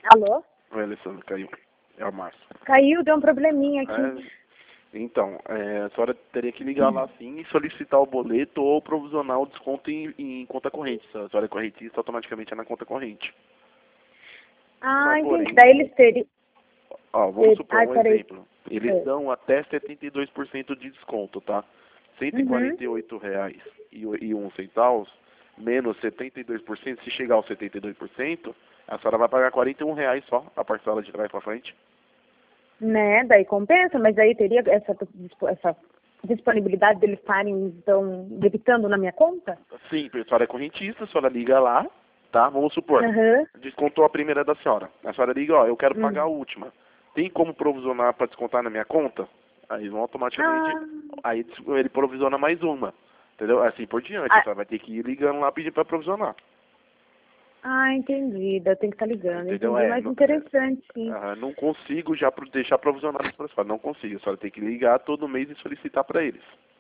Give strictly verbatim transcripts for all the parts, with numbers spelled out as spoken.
Alô? Oi, Alessandro, caiu. É o Márcio. Caiu, deu um probleminha aqui. É, então, é, a senhora teria que ligar lá sim e solicitar o boleto ou provisionar o desconto em, em conta corrente. Se a senhora é correntista, automaticamente é na conta corrente. Ah, Mas, entendi. porém, Daí eles teriam... ó, vamos supor Ai, um peraí. exemplo. Eles É. dão até setenta e dois por cento de desconto, tá? cento e quarenta e oito reais e um centavos menos setenta e dois por cento, se chegar aos setenta e dois por cento, a senhora vai pagar quarenta e um reais só a parcela de trás para frente. Né, daí compensa, mas daí teria essa, essa disponibilidade deles estarem, então, debitando na minha conta? Sim, a senhora é correntista, a senhora liga lá, tá? Vamos supor, Aham. descontou a primeira da senhora. A senhora liga, ó, eu quero pagar a Hum. última. Tem como provisionar para descontar na minha conta? Aí vão automaticamente, Ah, aí ele provisiona mais uma. Entendeu? Assim por diante, a ah, senhora vai ter que ir ligando lá pedir para provisionar. ah, entendi. Daí eu tenho que estar ligando. Entendeu? Entendi, É, mas não, é, interessante, sim. ah, não consigo já pro- deixar provisionado para a senhora. Não consigo. A senhora tem que ligar todo mês e solicitar para eles.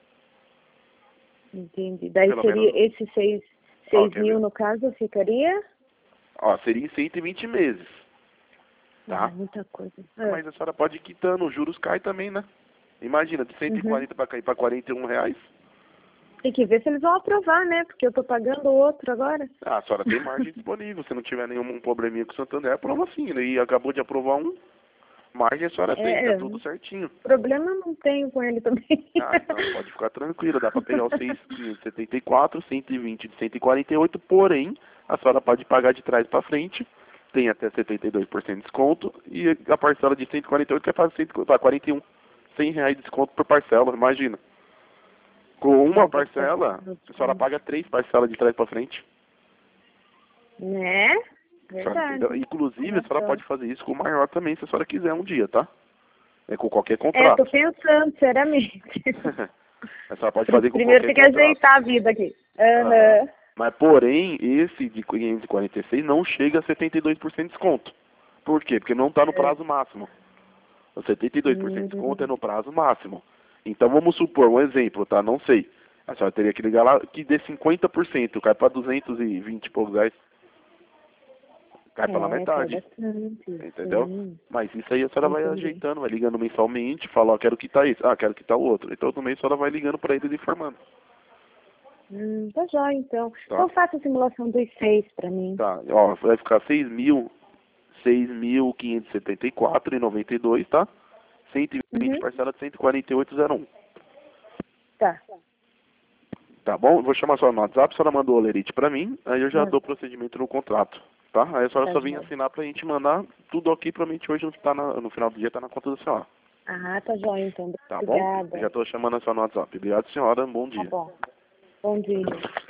Entendi. Daí Pelo seria menos, esses seis, ó, seis quer mil, ver? no caso, ficaria? Ó, seria em cento e vinte meses, Ah, tá? muita coisa. Ah, Ah. mas a senhora pode ir quitando, os juros caem também, né? Imagina, de cento e Uhum. quarenta para cair para quarenta e um reais. Tem que ver se eles vão aprovar, né? Porque eu tô pagando outro agora. Ah, a senhora tem margem disponível. Se não tiver nenhum probleminha com o Santander, aprova sim, né? E acabou de aprovar um, margem a senhora tem, tá É, tudo certinho. problema não tenho com ele também. Ah, então pode ficar tranquila, dá para pegar os seis mil quinhentos e setenta e quatro, cento e vinte de cento e quarenta e oito, porém, a senhora pode pagar de trás para frente, tem até setenta e dois por cento de desconto, e a parcela de cento e quarenta e oito quer fazer quarenta e um, cem reais de desconto por parcela, imagina. Com uma É, tem que fazer parcela, no a senhora desconto. paga três parcelas de trás para frente. Né? A senhora entendeu? Verdade. Inclusive, a senhora Nossa. pode fazer isso com o maior também, se a senhora quiser um dia, tá? É com qualquer É, tô contrato. pensando, seriamente. A senhora pode Pri- fazer com Primeiro qualquer tem que contrato. ajeitar a vida aqui. Aham. Aham. Mas, porém, esse de quinhentos e quarenta e seis não chega a setenta e dois por cento de desconto. Por quê? Porque não está no É. prazo máximo. O setenta e dois por cento de desconto é Hum, no prazo máximo. Então, vamos supor, um exemplo, tá? Não sei. A senhora teria que ligar lá que dê cinquenta por cento, cai para duzentos e vinte e poucos reais. Cai pela é, cai metade. bastante. Entendeu? Sim, Mas isso aí a senhora vai entendi. ajeitando, vai ligando mensalmente, fala, ó, quero quitar isso, ah, quero quitar o outro. E todo mês a senhora vai ligando para eles informando. Hum, tá jóia, então. Tá? Então faça a simulação dos seis pra mim. Tá, ó, vai ficar seis mil, seis mil quinhentos e setenta e quatro e noventa e dois, tá? cento e vinte Uhum. parcela de cento e quarenta e oito e zero um. Tá. Tá bom? Eu vou chamar só no WhatsApp, a senhora mandou o olerite pra mim, aí eu já Mano, dou procedimento no contrato, tá? Aí a senhora tá só vem jóia. assinar pra gente mandar tudo ok pra gente hoje, tá na- no final do dia tá na conta da senhora. Ah, tá jóia, então. Tá bom? Eu Obrigada. já tô chamando a senhora no WhatsApp. Obrigado, senhora. Bom Tá dia. bom. Bom dia.